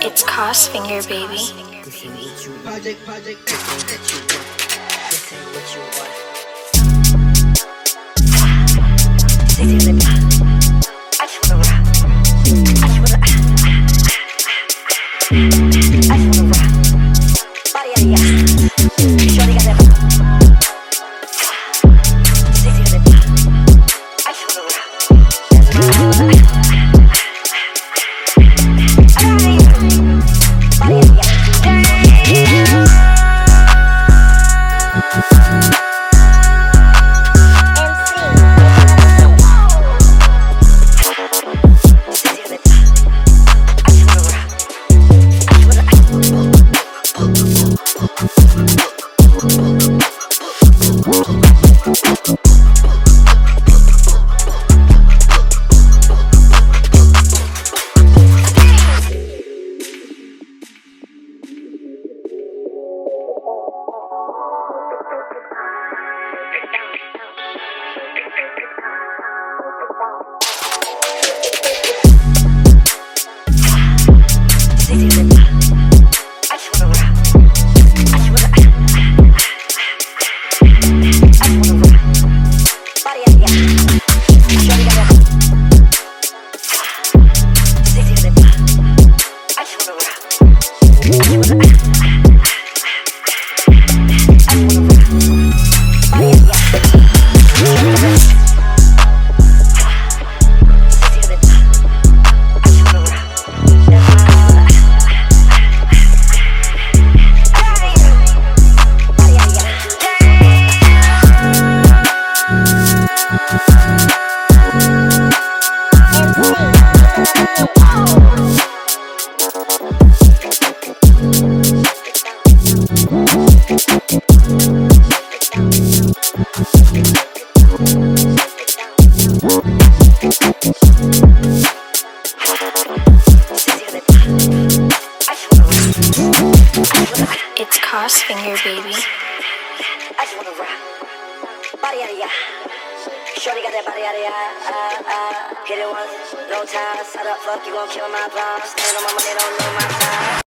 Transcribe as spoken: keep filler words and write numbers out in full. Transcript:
It's Crossfinger, baby. This ain't what you want. Project, project, this ain't what you want. This ain't what you want. Sexy lip. I just wanna rock. I just wanna. I just wanna rock. Body out of ya. Shorty got that. Sexy lip. I just wanna rock. That's my. It's Crossfinger, baby. I just wanna rock. Body out of ya. Shorty got that body out of ya. Uh, uh, hit it once, no time. Set up, fuck, you gon' kill my vibe. Stand on my money, don't know my time.